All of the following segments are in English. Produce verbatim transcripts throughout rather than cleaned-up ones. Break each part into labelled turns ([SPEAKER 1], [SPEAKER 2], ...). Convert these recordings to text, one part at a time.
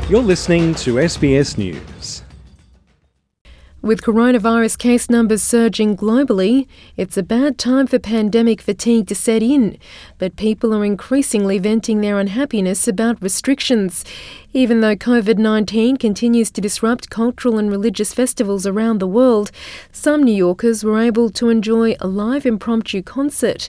[SPEAKER 1] You're listening to S B S News.
[SPEAKER 2] With coronavirus case numbers surging globally, it's a bad time for pandemic fatigue to set in, but people are increasingly venting their unhappiness about restrictions. Even though COVID nineteen continues to disrupt cultural and religious festivals around the world, some New Yorkers were able to enjoy a live impromptu concert.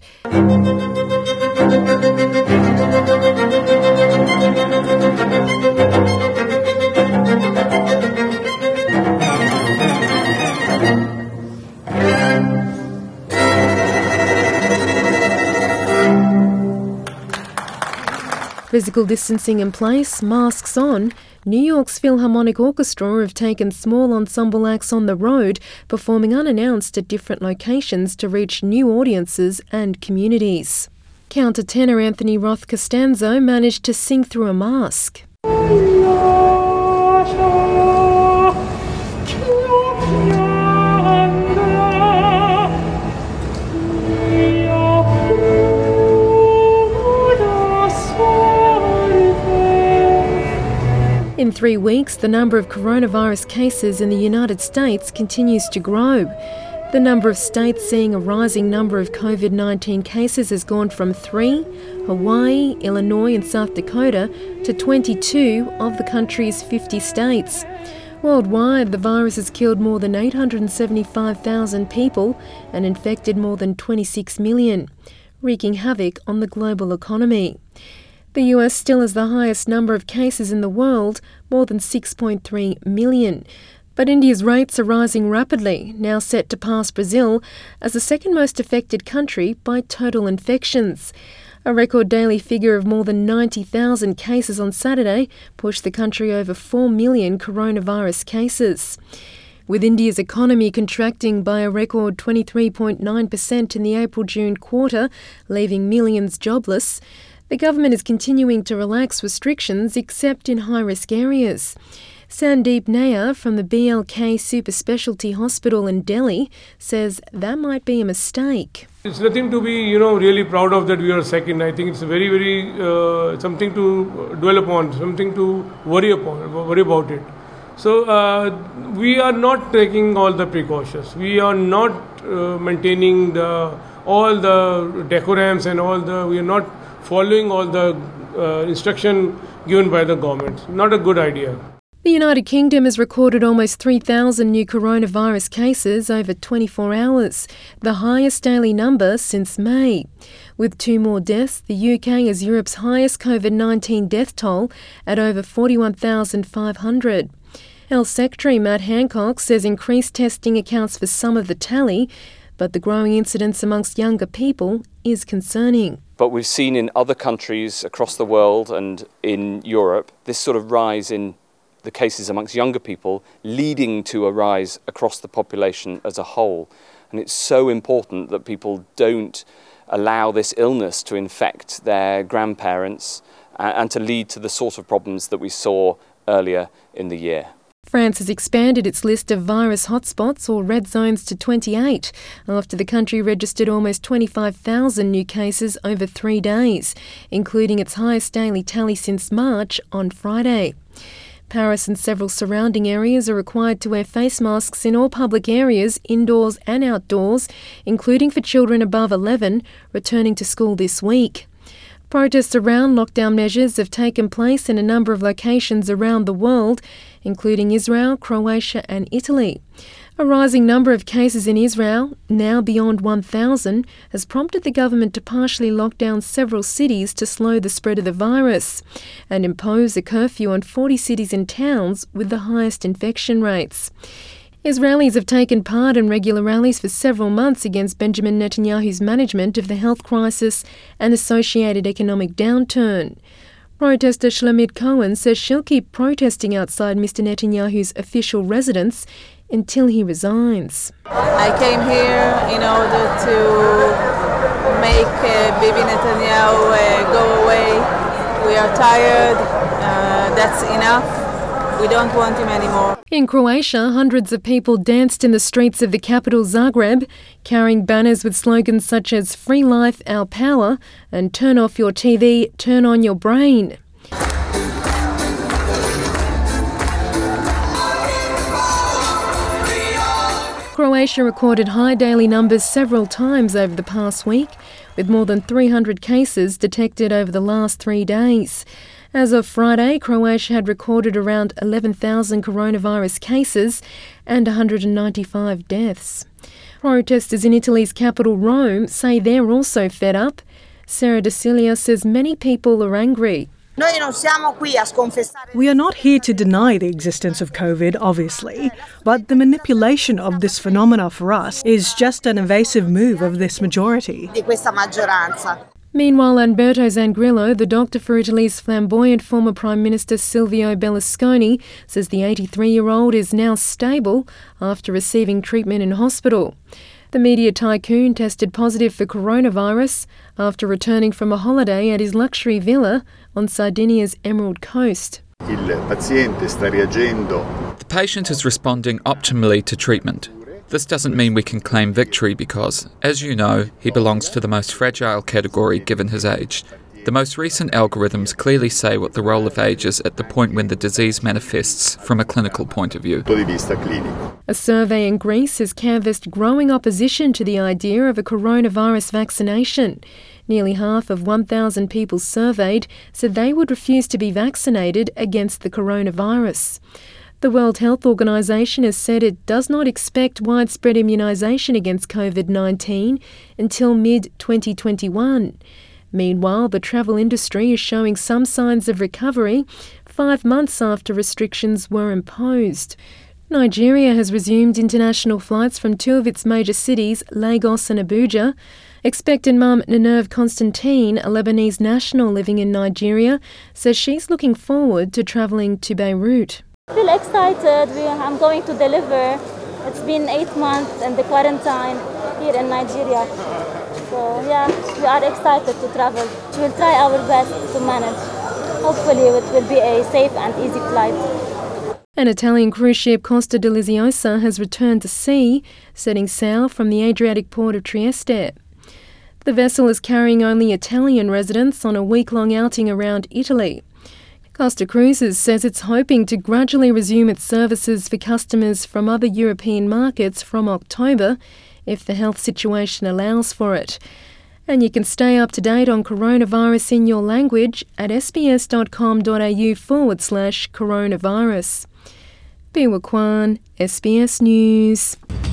[SPEAKER 2] Physical distancing in place, masks on, New York's Philharmonic Orchestra have taken small ensemble acts on the road, performing unannounced at different locations to reach new audiences and communities. Countertenor Anthony Roth Costanzo managed to sing through a mask. In three weeks, the number of coronavirus cases in the United States continues to grow. The number of states seeing a rising number of COVID nineteen cases has gone from three, Hawaii, Illinois and South Dakota, to twenty-two of the country's fifty states. Worldwide, the virus has killed more than eight hundred seventy-five thousand people and infected more than twenty-six million, wreaking havoc on the global economy. The U S still has the highest number of cases in the world, more than six point three million. But India's rates are rising rapidly, now set to pass Brazil as the second most affected country by total infections. A record daily figure of more than ninety thousand cases on Saturday pushed the country over four million coronavirus cases. With India's economy contracting by a record twenty-three point nine percent in the April-June quarter, leaving millions jobless, the government is continuing to relax restrictions except in high-risk areas. Sandeep Nair from the B L K Super Specialty Hospital in Delhi says that might be a mistake.
[SPEAKER 3] It's nothing to be, you know, really proud of that we are second. I think it's very, very uh, something to dwell upon, something to worry upon, worry about it. So uh, we are not taking all the precautions. We are not uh, maintaining the all the decorums and all the. We are not following all the uh, instruction given by the government. Not a good idea.
[SPEAKER 2] The United Kingdom has recorded almost three thousand new coronavirus cases over twenty-four hours, the highest daily number since May. With two more deaths, the U K has Europe's highest COVID nineteen death toll at over forty-one thousand five hundred. Health Secretary Matt Hancock says increased testing accounts for some of the tally, but the growing incidence amongst younger people is concerning.
[SPEAKER 4] But we've seen in other countries across the world and in Europe this sort of rise in the cases amongst younger people, leading to a rise across the population as a whole. And it's so important that people don't allow this illness to infect their grandparents and to lead to the sort of problems that we saw earlier in the year.
[SPEAKER 2] France has expanded its list of virus hotspots or red zones to twenty-eight after the country registered almost twenty-five thousand new cases over three days, including its highest daily tally since March on Friday. Paris and several surrounding areas are required to wear face masks in all public areas, indoors and outdoors, including for children above eleven, returning to school this week. Protests around lockdown measures have taken place in a number of locations around the world, including Israel, Croatia and Italy. A rising number of cases in Israel, now beyond one thousand, has prompted the government to partially lock down several cities to slow the spread of the virus and impose a curfew on forty cities and towns with the highest infection rates. Israelis have taken part in regular rallies for several months against Benjamin Netanyahu's management of the health crisis and associated economic downturn. Protester Shlomit Cohen says she'll keep protesting outside Mister Netanyahu's official residence until he resigns.
[SPEAKER 5] I came here in order to make uh, Bibi Netanyahu uh, go away. We are tired. Uh, that's enough. We don't want him anymore.
[SPEAKER 2] In Croatia, hundreds of people danced in the streets of the capital Zagreb, carrying banners with slogans such as "Free Life, Our Power" and "Turn off your T V, turn on your brain." Croatia recorded high daily numbers several times over the past week, with more than three hundred cases detected over the last three days. As of Friday, Croatia had recorded around eleven thousand coronavirus cases and one hundred ninety-five deaths. Protesters in Italy's capital, Rome, say they're also fed up. Sarah DeCilia says many people are angry.
[SPEAKER 6] We are not here to deny the existence of COVID, obviously, but the manipulation of this phenomena for us is just an evasive move of this majority.
[SPEAKER 2] Meanwhile, Alberto Zangrillo, the doctor for Italy's flamboyant former Prime Minister Silvio Berlusconi, says the eighty-three-year-old is now stable after receiving treatment in hospital. The media tycoon tested positive for coronavirus after returning from a holiday at his luxury villa on Sardinia's Emerald Coast.
[SPEAKER 7] The patient is responding optimally to treatment. This doesn't mean we can claim victory because, as you know, he belongs to the most fragile category given his age. The most recent algorithms clearly say what the role of age is at the point when the disease manifests from a clinical point of view.
[SPEAKER 2] A survey in Greece has canvassed growing opposition to the idea of a coronavirus vaccination. Nearly half of one thousand people surveyed said they would refuse to be vaccinated against the coronavirus. The World Health Organization has said it does not expect widespread immunisation against COVID nineteen until mid twenty twenty-one. Meanwhile, the travel industry is showing some signs of recovery five months after restrictions were imposed. Nigeria has resumed international flights from two of its major cities, Lagos and Abuja. Expectant mum Nenerve Constantine, a Lebanese national living in Nigeria, says she's looking forward to travelling to Beirut.
[SPEAKER 8] I feel excited. We, I'm going to deliver. It's been eight months in the quarantine here in Nigeria. So yeah, we are excited to travel. We will try our best to manage. Hopefully it will be a safe and easy flight.
[SPEAKER 2] An Italian cruise ship, Costa Deliziosa, has returned to sea, setting sail from the Adriatic port of Trieste. The vessel is carrying only Italian residents on a week-long outing around Italy. Costa Cruises says it's hoping to gradually resume its services for customers from other European markets from October, if the health situation allows for it. And you can stay up to date on coronavirus in your language at sbs.com.au forward slash coronavirus. Biwa Kwan, S B S News.